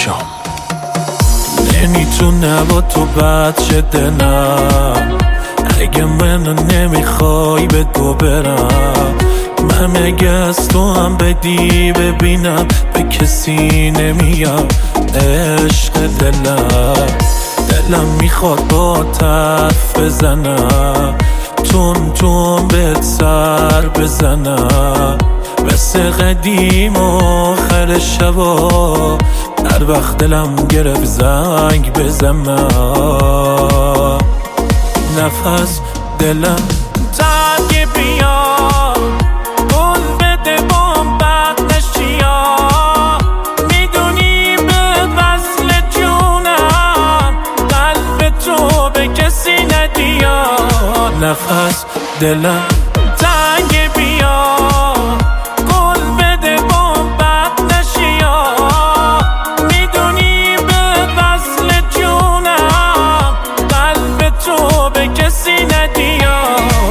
شام. نمیتونه با تو بد شده نه، اگه منو نمیخوای به تو برم. من اگه از تو هم بدی ببینم به کسی نمیام. عشق دلم میخواد با حرف بزنم، تون تون بهت سر بزنم، مثل قدیم آخر شبا هر وقت دلم گرفت زنگ بزنم. نفس دلم تنگ بیا، قول بده بام بد نشیا، میدونی به وصل جونم قلب تو به کسی ندیا. نفس دلم تنگ بیا، قول بده بام بد نشیا، میدونی به وصل جونم قلب تو به کسی ندیا.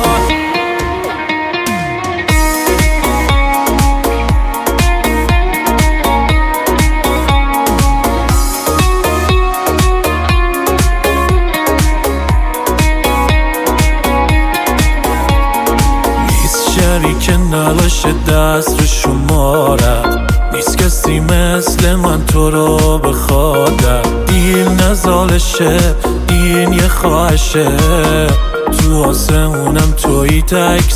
شریک نباشه دست رو شمارم، نیست کسی مثل من تو رو بخوادم. دیر نزالشه این یه خواهشه، تو آسمونم توی تک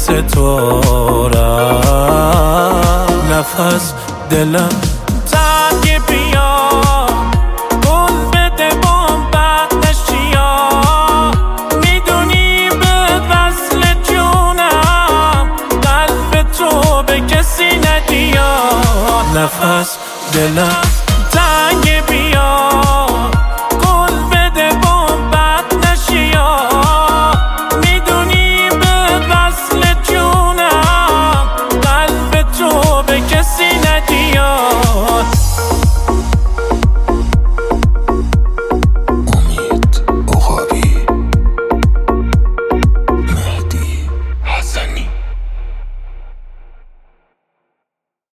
ستارم. نفس دلم تنگ بیا، قول بده بام بد نشیا، میدونی به وصل جونم قلب تو به کسی ندیا. نفس دلم